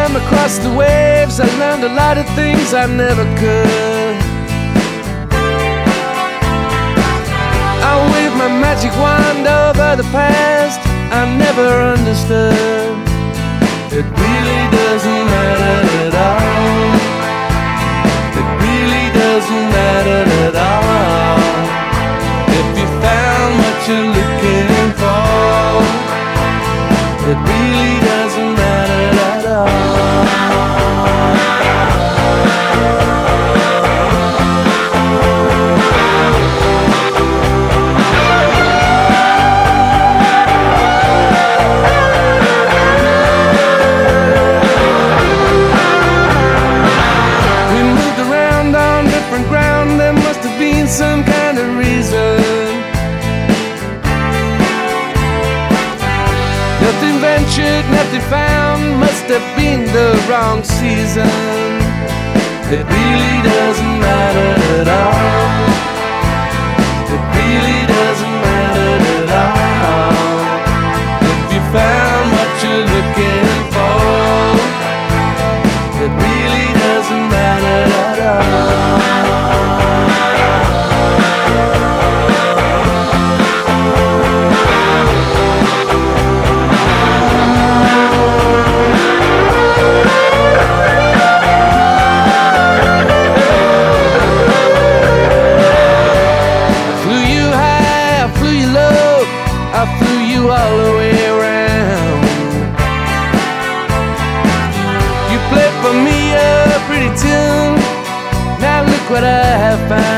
swam across the waves, I learned a lot of things I never could. I waved my magic wand over the past I never understood. It really doesn't matter at all. It really doesn't matter at all. If you found what you're looking for, it really doesn't matter at all. Ground, there must have been some kind of reason. Nothing ventured, nothing found, must have been the wrong season. It really doesn't matter at all. It really doesn't matter at all. If you found what you're looking for, it really doesn't matter at all. I flew you all the way around. You played for me a pretty tune. Now look what I have found.